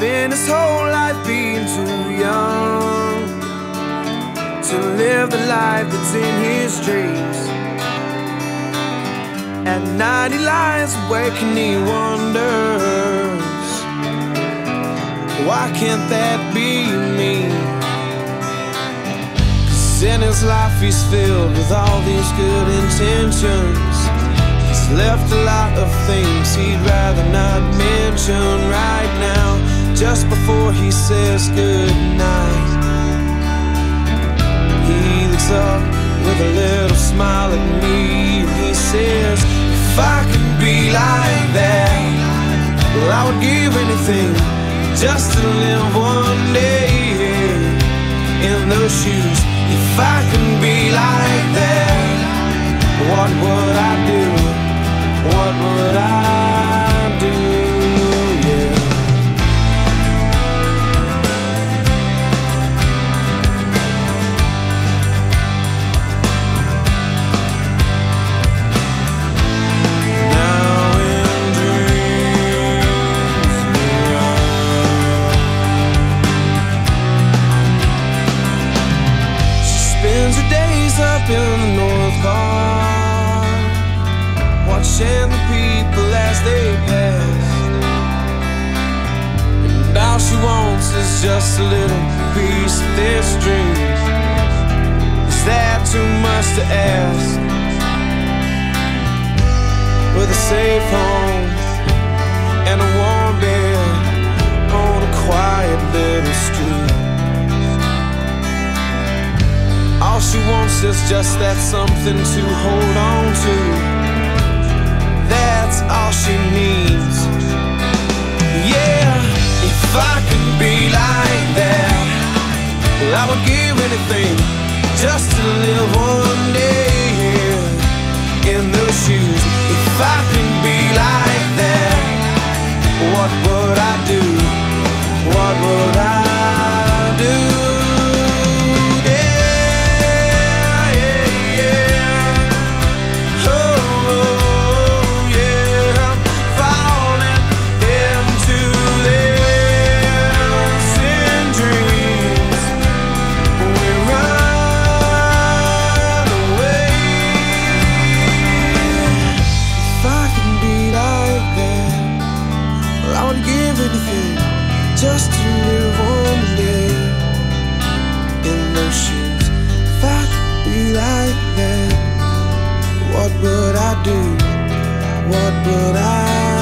spent his whole life being too young to live the life that's in his dreams. At night he lies awake and he wonders, why can't that be me? 'Cause in his life he's filled with all these good intentions. He's left a lot of things he'd rather not mention right now, just before he says goodnight. He looks up with a little smile at me and he says, if I could be like that, well, I would give anything just to live one day in those shoes. If I could be like that, what would I do? What would I do? Yeah. Now in dreams she spends her days up in the North Park, watching the people as they pass, and all she wants is just a little piece of this dream. Is that too much to ask? With a safe home and a warm bed on a quiet little street, all she wants is just that something to hold on to. That's all she needs. Yeah, if I could be like that, well, I would give anything just to live one day in those shoes. If I could be like that, what would I do? What would I do? Just to live one day in those shoes. If I could be like that, what would I do? What would I